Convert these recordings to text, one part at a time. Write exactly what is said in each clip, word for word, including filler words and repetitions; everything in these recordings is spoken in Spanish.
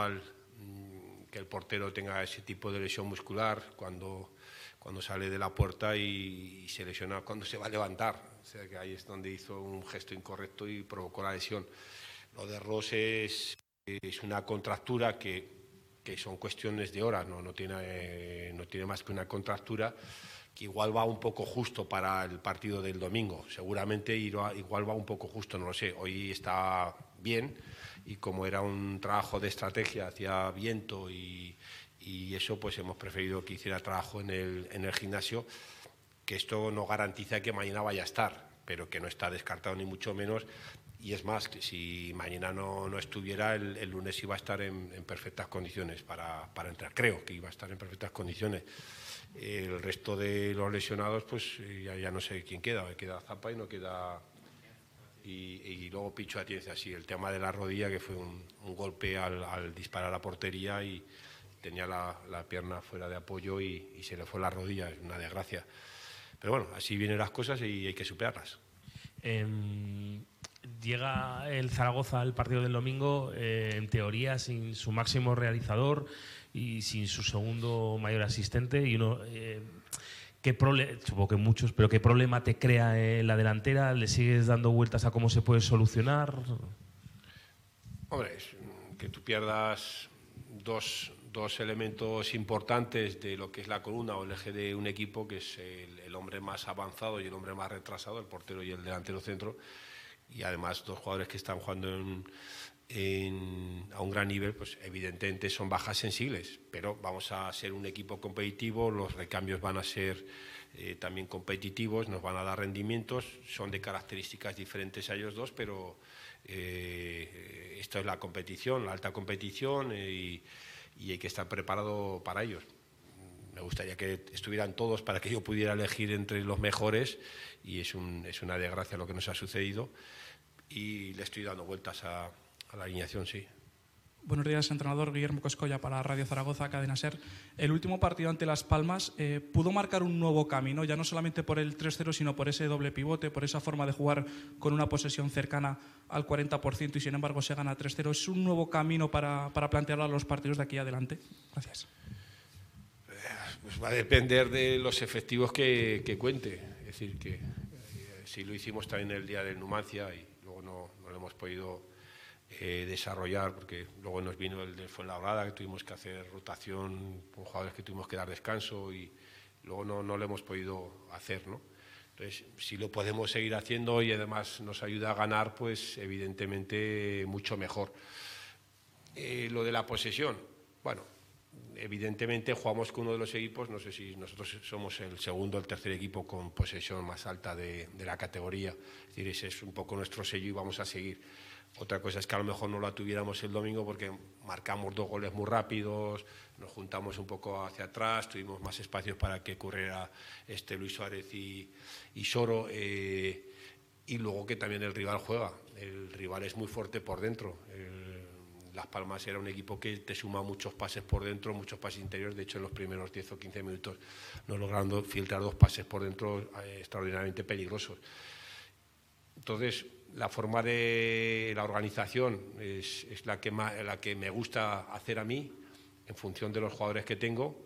que el portero tenga ese tipo de lesión muscular cuando, cuando sale de la puerta y, y se lesiona cuando se va a levantar. O sea que ahí es donde hizo un gesto incorrecto y provocó la lesión. Lo de Ross es, es una contractura que, que son cuestiones de horas, no, no, tiene, eh, no tiene más que una contractura que igual va un poco justo para el partido del domingo. Seguramente igual va un poco justo, no lo sé. Hoy está bien y como era un trabajo de estrategia, hacía viento y, y eso, pues hemos preferido que hiciera trabajo en el, en el gimnasio, que esto no garantiza que mañana vaya a estar, pero que no está descartado ni mucho menos. Y es más, que si mañana no, no estuviera, el, el lunes iba a estar en, en perfectas condiciones para, para entrar. Creo que iba a estar en perfectas condiciones. El resto de los lesionados, pues ya, ya no sé quién queda. Queda Zapa y no queda... Y, y luego Picho atiende así. El tema de la rodilla, que fue un, un golpe al, al disparar a la portería y tenía la, la pierna fuera de apoyo y, y se le fue la rodilla. Es una desgracia. Pero bueno, así vienen las cosas y hay que superarlas. Eh, llega el Zaragoza al partido del domingo, eh, en teoría, sin su máximo realizador y sin su segundo mayor asistente. Y uno, eh, ¿qué problema, supongo que muchos, pero qué problema te crea en la delantera? ¿Le sigues dando vueltas a cómo se puede solucionar? Hombre, que tú pierdas dos, dos elementos importantes de lo que es la columna o el eje de un equipo, que es el, el hombre más avanzado y el hombre más retrasado, el portero y el delantero centro, y además dos jugadores que están jugando en, en, a un gran nivel, pues evidentemente son bajas sensibles, pero vamos a ser un equipo competitivo, los recambios van a ser eh, también competitivos, nos van a dar rendimientos, son de características diferentes a ellos dos, pero eh, esto es la competición, la alta competición, eh, y, y hay que estar preparado para ellos. Me gustaría que estuvieran todos para que yo pudiera elegir entre los mejores y es, un, es una desgracia lo que nos ha sucedido y le estoy dando vueltas a, a la alineación, sí. Buenos días, entrenador. Guillermo Coscolla para Radio Zaragoza, Cadena SER. El último partido ante Las Palmas eh, pudo marcar un nuevo camino, ya no solamente por el tres cero, sino por ese doble pivote, por esa forma de jugar con una posesión cercana al cuarenta por ciento y sin embargo se gana tres cero. ¿Es un nuevo camino para, para plantearlo a los partidos de aquí adelante? Gracias. Pues va a depender de los efectivos que, que cuente. Es decir, que eh, si lo hicimos también el día del Numancia y luego no, no lo hemos podido eh, desarrollar porque luego nos vino el de Fuenlabrada, que tuvimos que hacer rotación con jugadores que tuvimos que dar descanso y luego no, no lo hemos podido hacer, ¿no? Entonces, si lo podemos seguir haciendo y además nos ayuda a ganar, pues evidentemente mucho mejor. Eh, lo de la posesión, bueno, evidentemente jugamos con uno de los equipos, no sé si nosotros somos el segundo o el tercer equipo con posesión más alta de, de la categoría, es decir, ese es un poco nuestro sello y vamos a seguir. Otra cosa es que a lo mejor no la tuviéramos el domingo porque marcamos dos goles muy rápidos, nos juntamos un poco hacia atrás, tuvimos más espacios para que corriera este Luis Suárez y, y Soro, eh, y luego que también el rival juega, el rival es muy fuerte por dentro. El, Las Palmas era un equipo que te suma muchos pases por dentro, muchos pases interiores. De hecho, en los primeros diez o quince minutos nos lograron filtrar dos pases por dentro eh, extraordinariamente peligrosos. Entonces, la forma de la organización es, es la, que más, la que me gusta hacer a mí, en función de los jugadores que tengo.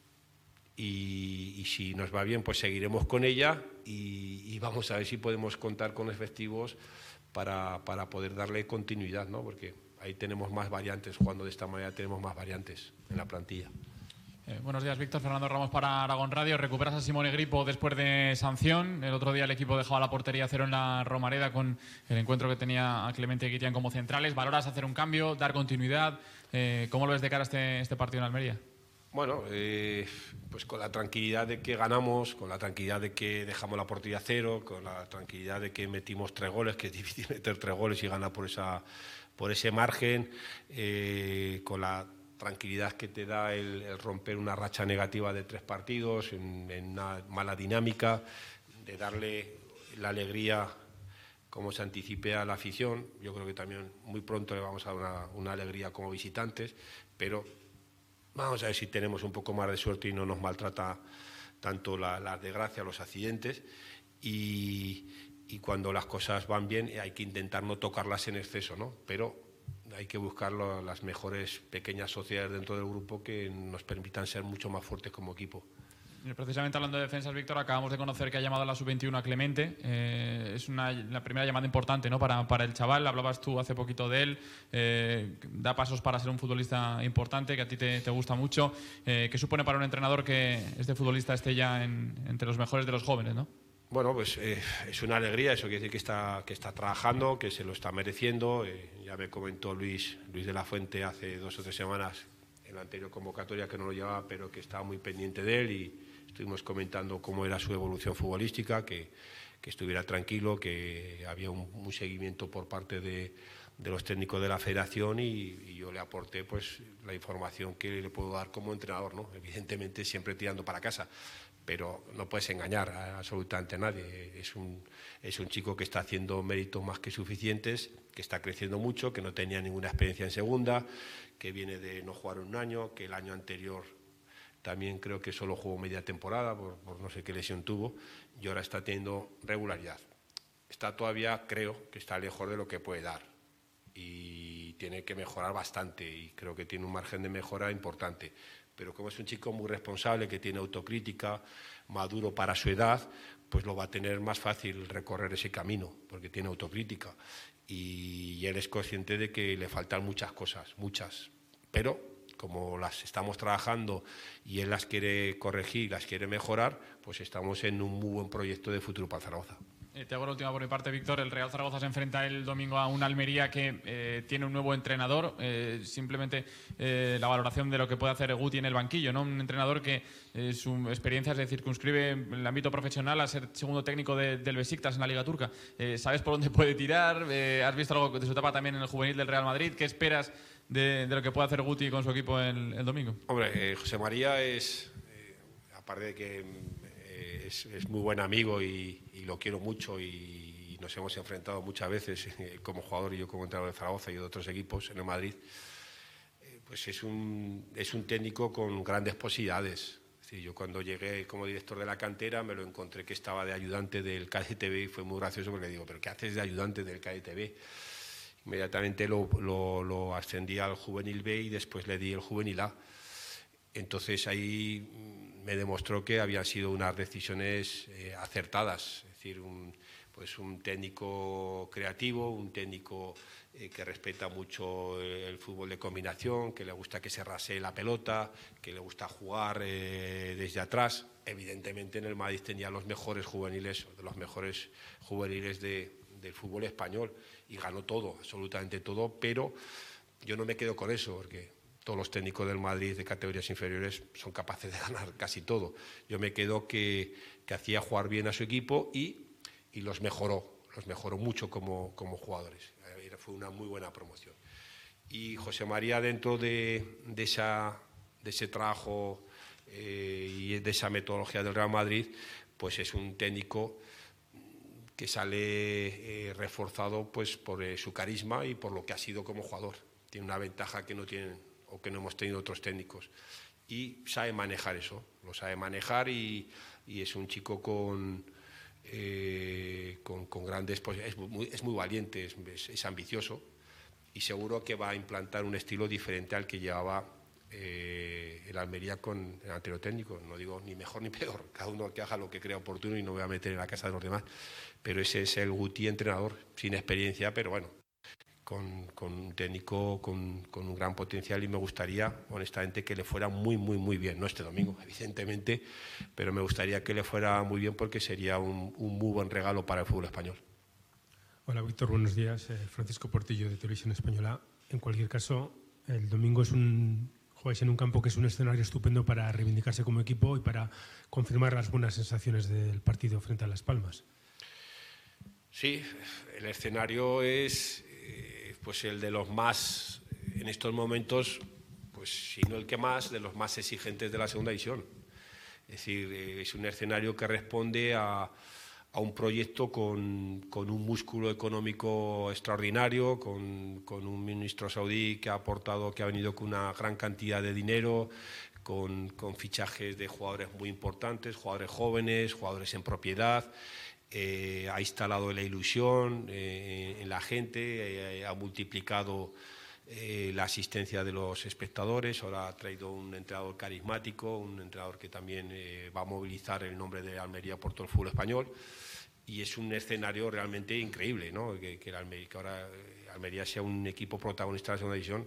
Y, y si nos va bien, pues seguiremos con ella y, y vamos a ver si podemos contar con efectivos para, para poder darle continuidad, ¿no? Porque ahí tenemos más variantes, jugando de esta manera tenemos más variantes en la plantilla. Eh, buenos días, Víctor. Fernando Ramos para Aragón Radio. Recuperas a Simone Grippo después de sanción. El otro día el equipo dejaba la portería cero en la Romareda con el encuentro que tenía a Clemente Guitián como centrales. ¿Valoras hacer un cambio, dar continuidad? Eh, ¿Cómo lo ves de cara a este, este partido en Almería? Bueno, eh, pues con la tranquilidad de que ganamos, con la tranquilidad de que dejamos la portería cero, con la tranquilidad de que metimos tres goles, que es difícil meter tres goles y ganar por esa, por ese margen, eh, con la tranquilidad que te da el, el romper una racha negativa de tres partidos en, en una mala dinámica, de darle la alegría como se anticipe a la afición. Yo creo que también muy pronto le vamos a dar una, una alegría como visitantes, pero vamos a ver si tenemos un poco más de suerte y no nos maltrata tanto la, la desgracia, los accidentes, y, y cuando las cosas van bien hay que intentar no tocarlas en exceso, ¿no? Pero hay que buscar lo, las mejores pequeñas sociedades dentro del grupo que nos permitan ser mucho más fuertes como equipo. Precisamente hablando de defensas, Víctor, acabamos de conocer que ha llamado a la sub veintiuno a Clemente. Eh, es una, la primera llamada importante, ¿no?, para, para el chaval. Hablabas tú hace poquito de él. Eh, da pasos para ser un futbolista importante, que a ti te, te gusta mucho. Eh, ¿Qué supone para un entrenador que este futbolista esté ya en, entre los mejores de los jóvenes, ¿no? Bueno, pues eh, es una alegría. Eso quiere decir que está, que está trabajando, que se lo está mereciendo. Eh, ya me comentó Luis, Luis de la Fuente hace dos o tres semanas en la anterior convocatoria que no lo llevaba, pero que estaba muy pendiente de él, y estuvimos comentando cómo era su evolución futbolística, que, que estuviera tranquilo, que había un, un seguimiento por parte de, de los técnicos de la federación, y, y yo le aporté pues la información que le puedo dar como entrenador, ¿no? Evidentemente siempre tirando para casa, pero no puedes engañar a absolutamente a nadie. Es un, es un chico que está haciendo méritos más que suficientes, que está creciendo mucho, que no tenía ninguna experiencia en segunda, que viene de no jugar un año, que el año anterior también creo que solo jugó media temporada por, por no sé qué lesión tuvo, y ahora está teniendo regularidad. Está todavía, creo, que está lejos de lo que puede dar, y tiene que mejorar bastante, y creo que tiene un margen de mejora importante. Pero como es un chico muy responsable, que tiene autocrítica, maduro para su edad, pues lo va a tener más fácil recorrer ese camino, porque tiene autocrítica. Y, y él es consciente de que le faltan muchas cosas, muchas, pero como las estamos trabajando y él las quiere corregir, las quiere mejorar, pues estamos en un muy buen proyecto de futuro para Zaragoza. Eh, te hago la última por mi parte, Víctor. El Real Zaragoza se enfrenta el domingo a un Almería que eh, tiene un nuevo entrenador. Eh, simplemente eh, la valoración de lo que puede hacer Guti en el banquillo, ¿no? Un entrenador que eh, su experiencia se circunscribe en el ámbito profesional a ser segundo técnico de, del Besiktas en la Liga Turca. Eh, ¿Sabes por dónde puede tirar? Eh, ¿Has visto algo de su etapa también en el juvenil del Real Madrid? ¿Qué esperas de, de lo que puede hacer Guti con su equipo el, el domingo? Hombre, eh, José María es, eh, aparte de que eh, es, es muy buen amigo y, y lo quiero mucho, y, y nos hemos enfrentado muchas veces eh, como jugador y yo como entrenador de Zaragoza y de otros equipos en el Madrid, eh, pues es un, es un técnico con grandes posibilidades. Es decir, yo cuando llegué como director de la cantera me lo encontré que estaba de ayudante del K D T V, y fue muy gracioso porque digo, ¿pero qué haces de ayudante del K D T V? Inmediatamente lo, lo, lo ascendí al Juvenil B y después le di el Juvenil A. Entonces ahí me demostró que habían sido unas decisiones eh, acertadas. Es decir, un, pues un técnico creativo, un técnico eh, que respeta mucho el fútbol de combinación, que le gusta que se rasee la pelota, que le gusta jugar eh, desde atrás. Evidentemente en el Madrid tenía los mejores juveniles, de los mejores juveniles de, del fútbol español, y ganó todo, absolutamente todo, pero yo no me quedo con eso, porque todos los técnicos del Madrid de categorías inferiores son capaces de ganar casi todo. Yo me quedo que, que hacía jugar bien a su equipo y, y los mejoró, los mejoró mucho como, como jugadores. Fue una muy buena promoción. Y José María, dentro de, de, esa, de ese trabajo eh, y de esa metodología del Real Madrid, pues es un técnico que sale eh, reforzado pues por eh, su carisma y por lo que ha sido como jugador. Tiene una ventaja que no tienen o que no hemos tenido otros técnicos, y sabe manejar eso, lo sabe manejar, y, y es un chico con, eh, con, con grandes posibilidades, es muy, es muy valiente, es, es, es ambicioso, y seguro que va a implantar un estilo diferente al que llevaba eh, el Almería con el anterior técnico. No digo ni mejor ni peor, cada uno que haga lo que crea oportuno y no voy a meter en la casa de los demás, pero ese es el Guti entrenador, sin experiencia, pero bueno, con, con un técnico con, con un gran potencial, y me gustaría honestamente que le fuera muy muy muy bien, no este domingo evidentemente, pero me gustaría que le fuera muy bien, porque sería un, un muy buen regalo para el fútbol español. Hola Víctor, buenos días. Eh, Francisco Portillo de Televisión Española. En cualquier caso, el domingo es un, jugáis en un campo que es un escenario estupendo para reivindicarse como equipo y para confirmar las buenas sensaciones del partido frente a Las Palmas. Sí, el escenario es eh, pues el de los más, en estos momentos, pues si no el que más, de los más exigentes de la segunda división. Es decir, eh, es un escenario que responde a, a un proyecto con, con un músculo económico extraordinario, con, con un ministro saudí que ha aportado, que ha venido con una gran cantidad de dinero, con, con fichajes de jugadores muy importantes, jugadores jóvenes, jugadores en propiedad. Eh, ha instalado la ilusión eh, en la gente, eh, ha multiplicado eh, la asistencia de los espectadores. Ahora ha traído un entrenador carismático, un entrenador que también eh, va a movilizar el nombre de Almería por todo el fútbol español. Y es un escenario realmente increíble, ¿no? que, que, Almería, que ahora Almería sea un equipo protagonista de la segunda división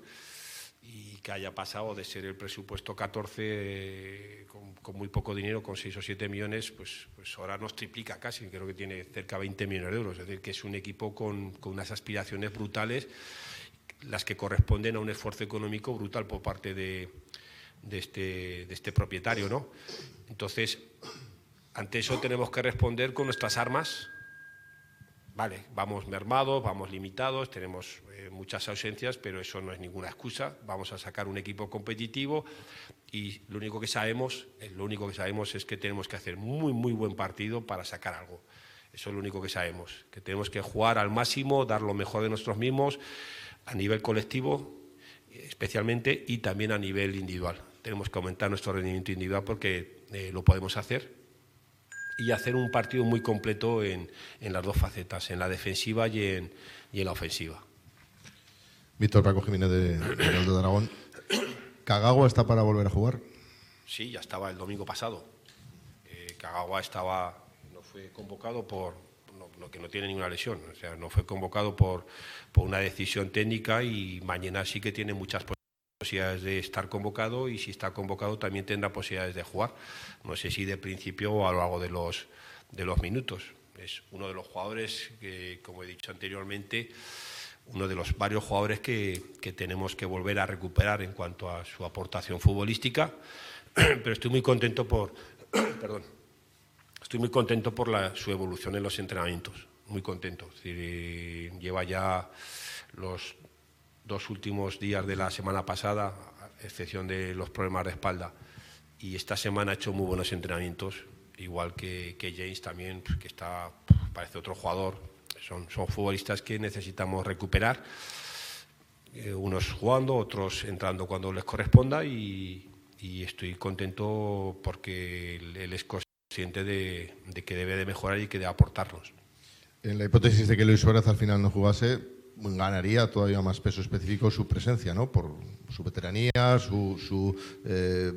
y que haya pasado de ser el presupuesto catorce eh, con, con muy poco dinero, con seis o siete millones, pues, pues ahora nos triplica casi, creo que tiene cerca de veinte millones de euros. Es decir, que es un equipo con, con unas aspiraciones brutales, las que corresponden a un esfuerzo económico brutal por parte de, de, este, de este propietario, ¿no? Entonces, ante eso tenemos que responder con nuestras armas. Vale, vamos mermados, vamos limitados, tenemos eh, muchas ausencias, pero eso no es ninguna excusa. Vamos a sacar un equipo competitivo y lo único que sabemos, eh, lo único que sabemos es que tenemos que hacer muy, muy buen partido para sacar algo. Eso es lo único que sabemos, que tenemos que jugar al máximo, dar lo mejor de nosotros mismos a nivel colectivo, especialmente, y también a nivel individual. Tenemos que aumentar nuestro rendimiento individual porque eh, lo podemos hacer, y hacer un partido muy completo en, en las dos facetas, en la defensiva y en, y en la ofensiva. Víctor Paco Jiménez de, de, de Aragón. ¿Kagawa está para volver a jugar? Sí, ya estaba el domingo pasado. Eh, Kagawa estaba, no fue convocado por, no, no, que no tiene ninguna lesión, o sea, no fue convocado por, por una decisión técnica, y mañana sí que tiene muchas posibilidades de estar convocado, y si está convocado también tendrá posibilidades de jugar. No sé si de principio o a lo largo de los, de los minutos. Es uno de los jugadores que, como he dicho anteriormente, uno de los varios jugadores que, que tenemos que volver a recuperar en cuanto a su aportación futbolística, pero estoy muy contento por, perdón, estoy muy contento por la, su evolución en los entrenamientos, muy contento. Es decir, lleva ya los dos últimos días de la semana pasada, a excepción de los problemas de espalda, y esta semana ha hecho muy buenos entrenamientos, igual que, que James también, pues, que está, parece otro jugador. Son, son futbolistas que necesitamos recuperar, eh, unos jugando, otros entrando cuando les corresponda, y, y estoy contento porque él, él es consciente de, de que debe de mejorar y que debe aportarnos. En la hipótesis de que Luis Suárez al final no jugase, ganaría todavía más peso específico su presencia, ¿no? Por su veteranía, su, su eh,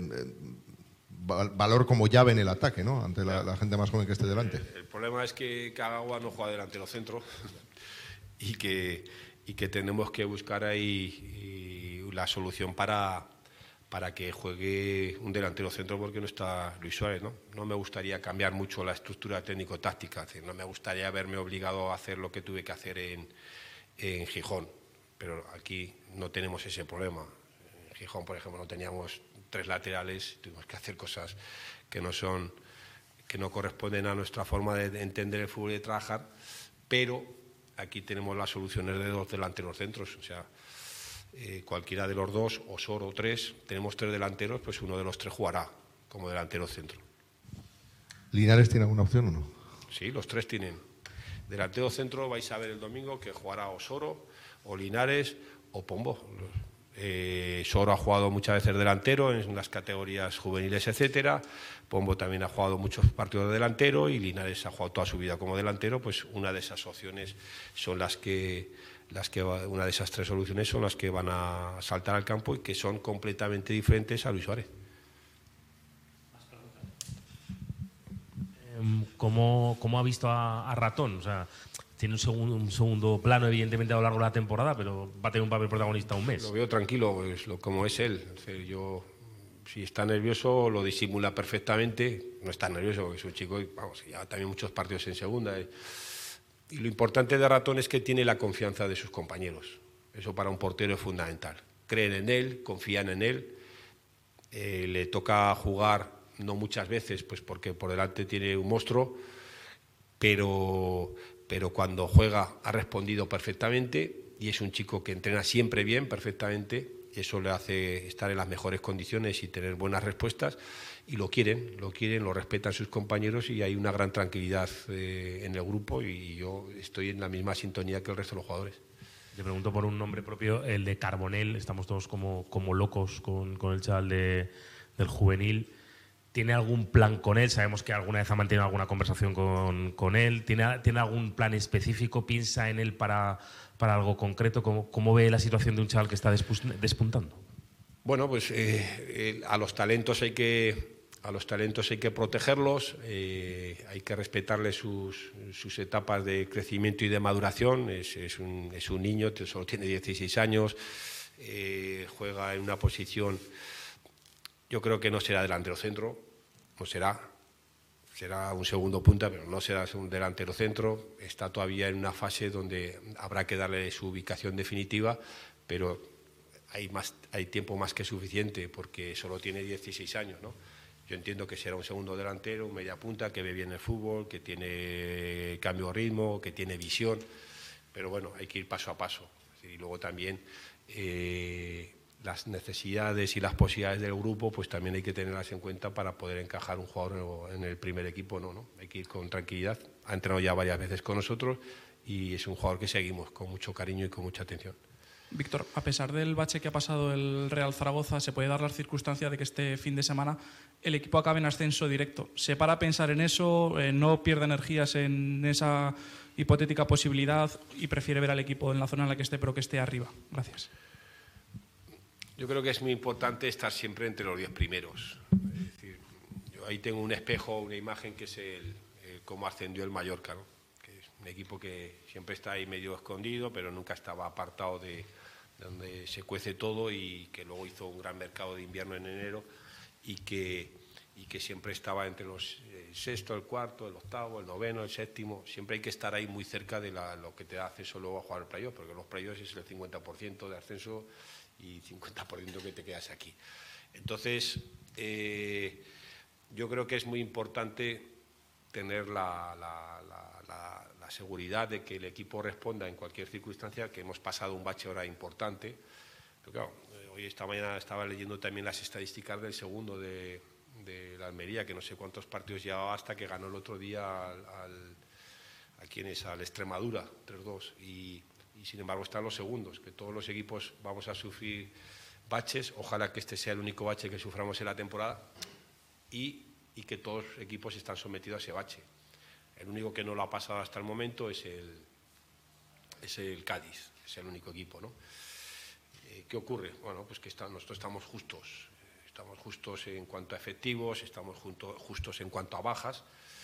valor como llave en el ataque, ¿no? Ante la, la gente más joven que esté delante. El problema es que Kagawa no juega delantero centro y que, y que tenemos que buscar ahí la solución para, para que juegue un delantero centro, porque no está Luis Suárez, ¿no? No me gustaría cambiar mucho la estructura técnico-táctica, es decir, no me gustaría verme obligado a hacer lo que tuve que hacer en, en Gijón, pero aquí no tenemos ese problema. En Gijón, por ejemplo, no teníamos tres laterales, tuvimos que hacer cosas que no son, que no corresponden a nuestra forma de entender el fútbol y de trabajar, pero aquí tenemos las soluciones de dos delanteros centros, o sea, eh, cualquiera de los dos, o solo o tres, tenemos tres delanteros, pues uno de los tres jugará como delantero centro. ¿Linares tiene alguna opción o no? Sí, los tres tienen. Delantero centro vais a ver el domingo que jugará o Soro, o Linares, o Pombo. Eh, Soro ha jugado muchas veces delantero en las categorías juveniles, etcétera. Pombo también ha jugado muchos partidos de delantero, y Linares ha jugado toda su vida como delantero. Pues una de esas opciones son las que, las que una de esas tres soluciones son las que van a saltar al campo, y que son completamente diferentes a Luis Suárez. ¿Cómo, cómo ha visto a, a Ratón? O sea, tiene un segundo, un segundo plano, evidentemente, a lo largo de la temporada, pero va a tener un papel protagonista un mes. Lo veo tranquilo, pues, lo, como es él. O sea, yo, si está nervioso, lo disimula perfectamente. No está nervioso, porque es un chico, vamos, ya también muchos partidos en segunda. Eh. Y lo importante de Ratón es que tiene la confianza de sus compañeros. Eso para un portero es fundamental. Creen en él, confían en él. Eh, le toca jugar, no muchas veces, pues porque por delante tiene un monstruo, pero, pero cuando juega ha respondido perfectamente, y es un chico que entrena siempre bien, perfectamente, y eso le hace estar en las mejores condiciones y tener buenas respuestas, y lo quieren, lo quieren, lo respetan sus compañeros, y hay una gran tranquilidad eh, en el grupo, y yo estoy en la misma sintonía que el resto de los jugadores. Te pregunto por un nombre propio, el de Carbonell. Estamos todos como, como locos con, con el chaval de, del juvenil. ¿Tiene algún plan con él? Sabemos que alguna vez ha mantenido alguna conversación con, con él. ¿Tiene, ¿Tiene algún plan específico? ¿Piensa en él para, para algo concreto? ¿Cómo, ¿Cómo ve la situación de un chaval que está despuntando? Bueno, pues eh, eh, a los talentos hay que a los talentos hay que protegerlos, eh, hay que respetarles sus, sus etapas de crecimiento y de maduración. Es, es, un, es un niño, solo tiene dieciséis años, eh, juega en una posición. Yo creo que no será delantero centro, no será, será un segundo punta, pero no será un delantero centro. Está todavía en una fase donde habrá que darle su ubicación definitiva, pero hay, más, hay tiempo más que suficiente porque solo tiene dieciséis años, ¿no? Yo entiendo que será un segundo delantero, un media punta, que ve bien el fútbol, que tiene cambio de ritmo, que tiene visión, pero bueno, hay que ir paso a paso. Y luego también eh, las necesidades y las posibilidades del grupo, pues también hay que tenerlas en cuenta para poder encajar un jugador en el primer equipo. No, no, hay que ir con tranquilidad. Ha entrenado ya varias veces con nosotros y es un jugador que seguimos con mucho cariño y con mucha atención. Víctor, a pesar del bache que ha pasado el Real Zaragoza, se puede dar la circunstancia de que este fin de semana el equipo acabe en ascenso directo. ¿Se para a pensar en eso? Eh, ¿No pierde energías en esa hipotética posibilidad y prefiere ver al equipo en la zona en la que esté, pero que esté arriba? Gracias. Yo creo que es muy importante estar siempre entre los diez primeros. Es decir, yo ahí tengo un espejo, una imagen que es el, el cómo ascendió el Mallorca, ¿no? Que es un equipo que siempre está ahí medio escondido, pero nunca estaba apartado de donde se cuece todo, y que luego hizo un gran mercado de invierno en enero y que, y que siempre estaba entre los el sexto, el cuarto, el octavo, el noveno, el séptimo. Siempre hay que estar ahí muy cerca de la, lo que te da acceso luego a jugar el playoff, porque los playoffs es el cincuenta por ciento de ascenso y cincuenta por ciento que te quedas aquí. Entonces, eh, yo creo que es muy importante tener la, la, la, la, la seguridad de que el equipo responda en cualquier circunstancia, que hemos pasado un bache ahora importante. Pero claro, hoy esta mañana estaba leyendo también las estadísticas del segundo de, de la Almería, que no sé cuántos partidos llevaba hasta que ganó el otro día al, al, a quién es, al Extremadura, tres dos, y, y sin embargo están los segundos, que todos los equipos vamos a sufrir baches. Ojalá que este sea el único bache que suframos en la temporada y y que todos los equipos están sometidos a ese bache. El único que no lo ha pasado hasta el momento es el, es el Cádiz, es el único equipo, ¿no? Eh, ¿Qué ocurre? Bueno, pues que está, nosotros estamos justos, estamos justos en cuanto a efectivos, estamos junto, justos en cuanto a bajas,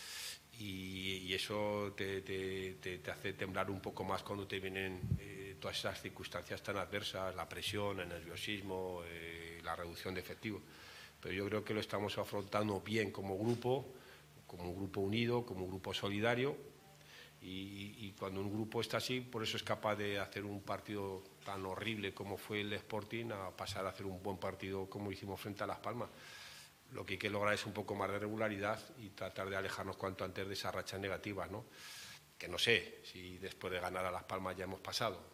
y, y eso te, te, te, te hace temblar un poco más cuando te vienen eh, todas esas circunstancias tan adversas, la presión, el nerviosismo, eh, la reducción de efectivos. Pero yo creo que lo estamos afrontando bien como grupo, como un grupo unido, como un grupo solidario, y, y cuando un grupo está así, por eso es capaz de hacer un partido tan horrible como fue el Sporting, a pasar a hacer un buen partido como hicimos frente a Las Palmas. Lo que hay que lograr es un poco más de regularidad y tratar de alejarnos cuanto antes de esas rachas negativas, ¿no? Que no sé si después de ganar a Las Palmas ya hemos pasado.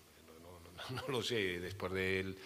No lo sé, después del,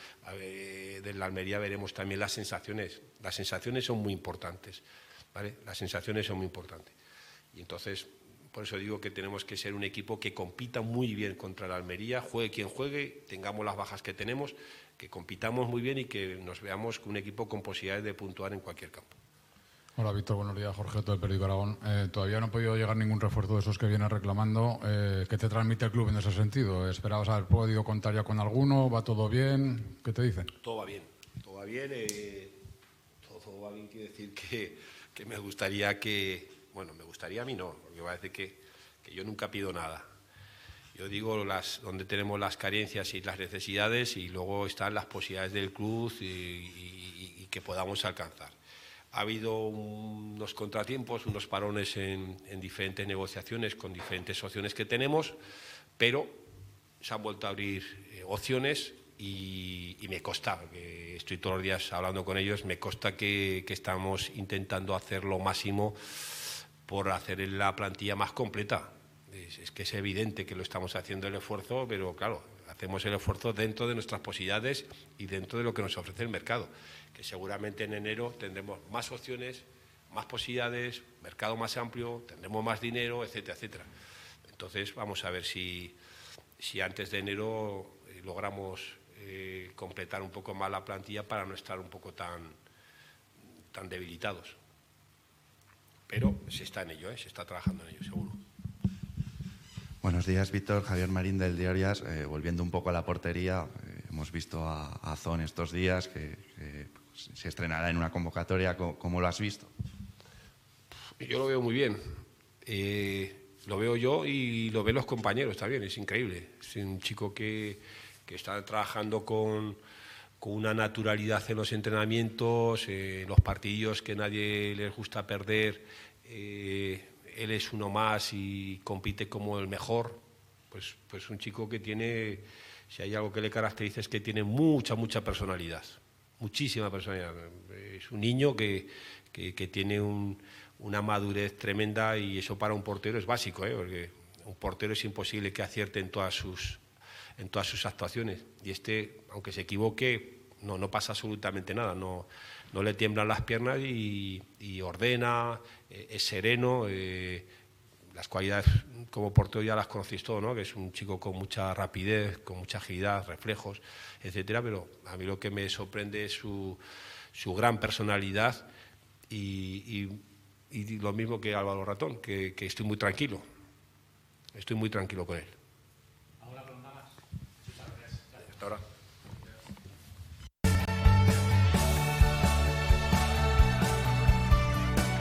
de la Almería veremos también las sensaciones. Las sensaciones son muy importantes, ¿vale? Las sensaciones son muy importantes. Y entonces, por eso digo que tenemos que ser un equipo que compita muy bien contra la Almería, juegue quien juegue, tengamos las bajas que tenemos, que compitamos muy bien y que nos veamos un equipo con posibilidades de puntuar en cualquier campo. Hola Víctor, buenos días. Jorge Otto del Periódico Aragón. Eh, todavía no ha podido llegar ningún refuerzo de esos que viene reclamando. Eh, ¿Qué te transmite el club en ese sentido? ¿Esperabas haber podido contar ya con alguno? ¿Va todo bien? ¿Qué te dicen? Todo va bien, todo va bien. Eh, todo va bien quiere decir que, que me gustaría que... Bueno, me gustaría a mí no, porque va a decir que, que yo nunca pido nada. Yo digo las, donde tenemos las carencias y las necesidades, y luego están las posibilidades del club y, y, y que podamos alcanzar. Ha habido unos contratiempos, unos parones en, en diferentes negociaciones con diferentes opciones que tenemos, pero se han vuelto a abrir eh, opciones y, y me consta, que estoy todos los días hablando con ellos, me consta que, que estamos intentando hacer lo máximo por hacer la plantilla más completa. Es, es que es evidente que lo estamos haciendo el esfuerzo, pero claro, hacemos el esfuerzo dentro de nuestras posibilidades y dentro de lo que nos ofrece el mercado. Que seguramente en enero tendremos más opciones, más posibilidades, mercado más amplio, tendremos más dinero, etcétera, etcétera. Entonces vamos a ver si, si antes de enero eh, logramos eh, completar un poco más la plantilla para no estar un poco tan, tan debilitados. pero se está en ello, ¿eh? Se está trabajando en ello, seguro. Buenos días, Víctor. Javier Marín del Diarias. Eh, volviendo un poco a la portería, eh, hemos visto a, a Zon estos días, que, que pues, se estrenará en una convocatoria. ¿Cómo, cómo lo has visto? Yo lo veo muy bien. Eh, lo veo yo y lo ven los compañeros también. Es increíble. Es un chico que, que está trabajando con, con una naturalidad en los entrenamientos, eh, los partidillos que nadie les gusta perder. Eh, él es uno más y compite como el mejor. Pues, pues un chico que tiene, si hay algo que le caracteriza, es que tiene mucha, mucha personalidad. Muchísima personalidad. Es un niño que, que, que tiene un, una madurez tremenda, y eso para un portero es básico, ¿eh? Porque un portero es imposible que acierte en todas sus, en todas sus actuaciones. Y este, aunque se equivoque, no, no pasa absolutamente nada. No, no le tiemblan las piernas y, y ordena, eh, es sereno. Eh, las cualidades como portero ya las conocéis todos, ¿no? Que es un chico con mucha rapidez, con mucha agilidad, reflejos, etcétera. Pero a mí lo que me sorprende es su, su gran personalidad y, y, y lo mismo que Álvaro Ratón, que, que estoy muy tranquilo. Estoy muy tranquilo con él. ¿Alguna pregunta más? Hasta ahora.